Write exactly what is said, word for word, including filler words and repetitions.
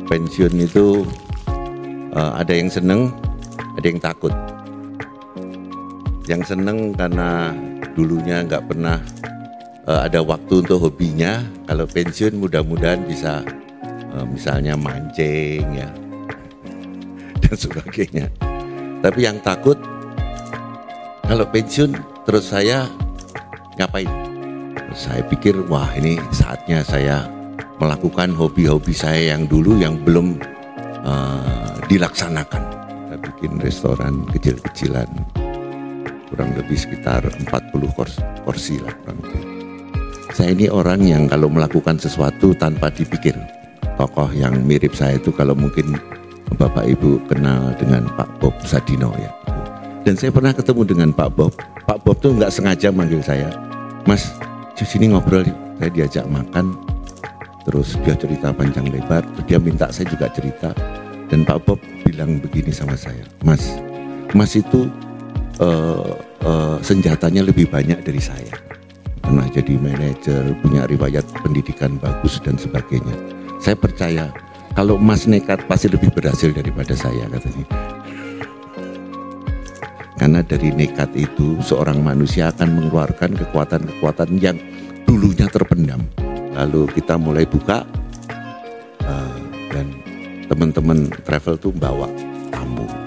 pensiun itu uh, ada yang seneng, ada yang takut. Yang seneng karena dulunya nggak pernah uh, ada waktu untuk hobinya. Kalau pensiun mudah-mudahan bisa uh, misalnya mancing ya dan sebagainya. Tapi yang takut kalau pensiun terus saya ngapain? Saya pikir wah ini saatnya saya melakukan hobi-hobi saya yang dulu yang belum uh, dilaksanakan. Kita bikin restoran kecil-kecilan, kurang lebih sekitar empat puluh kursi lah kurang lebih. Saya ini orang yang kalau melakukan sesuatu tanpa dipikir. Tokoh yang mirip saya itu kalau mungkin Bapak Ibu kenal dengan Pak Bob Sadino ya. Dan saya pernah ketemu dengan Pak Bob. Pak Bob tuh nggak sengaja manggil saya, Mas, sini ngobrol. Saya diajak makan, terus dia cerita panjang lebar. Dia minta saya juga cerita. Dan Pak Bob bilang begini sama saya, Mas, Mas itu uh, uh, senjatanya lebih banyak dari saya. Pernah jadi manajer, punya riwayat pendidikan bagus dan sebagainya. Saya percaya kalau Mas nekat pasti lebih berhasil daripada saya, katanya. Karena dari nekat itu seorang manusia akan mengeluarkan kekuatan-kekuatan yang dulunya terpendam. Lalu kita mulai buka uh, dan teman-teman travel tuh bawa tamu.